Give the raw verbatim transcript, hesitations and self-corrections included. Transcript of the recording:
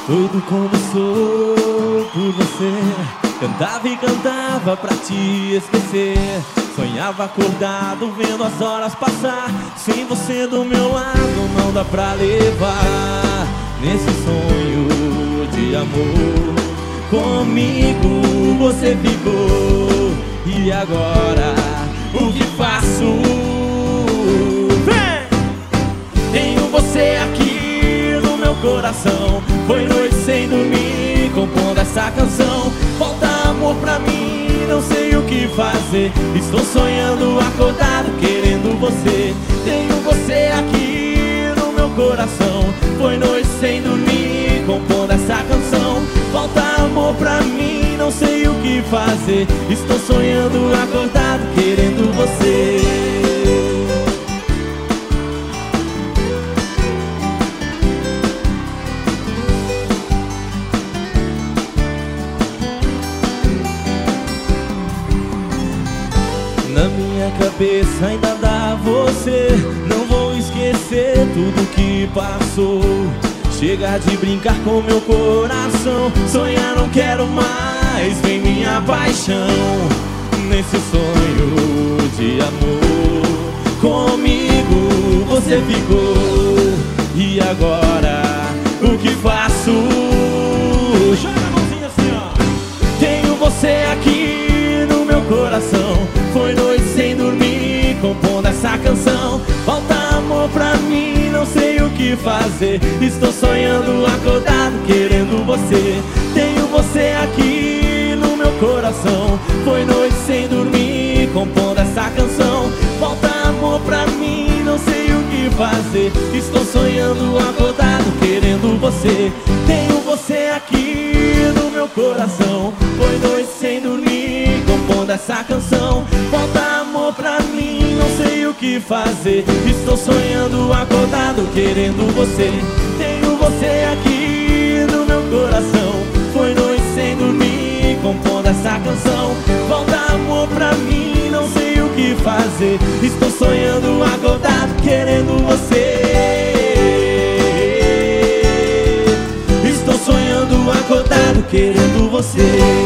Tudo começou por você. Cantava e cantava pra te esquecer. Sonhava acordado vendo as horas passar. Sem você do meu lado não dá pra levar. Nesse sonho de amor comigo você ficou. E agora o que faço? Vem! Tenho você aqui no meu coração. Foi noite sem dormir compondo essa canção. Falta amor pra mim, não sei o que fazer. Estou sonhando acordado querendo você. Tenho você aqui no meu coração. Foi noite sem dormir compondo essa canção. Falta amor pra mim, não sei o que fazer. Estou sonhando acordado querendo você. Na minha cabeça ainda dá você. Não vou esquecer tudo que passou. Chega de brincar com meu coração. Sonhar não quero mais, vem minha paixão. Nesse sonho de amor comigo você ficou. E agora o que faço? Joga a mãozinha assim, ó. Tenho você aqui no meu coração. Foi noite sem dormir compondo essa canção. Falta amor pra mim, não sei o que fazer. Estou sonhando acordado querendo você. Tenho você aqui no meu coração. Foi noite sem dormir compondo essa canção. Falta amor pra mim, não sei o que fazer. Estou sonhando acordado querendo você. Tenho você aqui no meu coração. Foi noite sem dormir compondo essa canção. Falta amor pra mim, não sei o que fazer. Estou sonhando acordado querendo você. Tenho você aqui no meu coração. Foi noite sem dormir compondo essa canção. Falta amor pra mim, não sei o que fazer. Estou sonhando acordado querendo você. Estou sonhando acordado querendo você.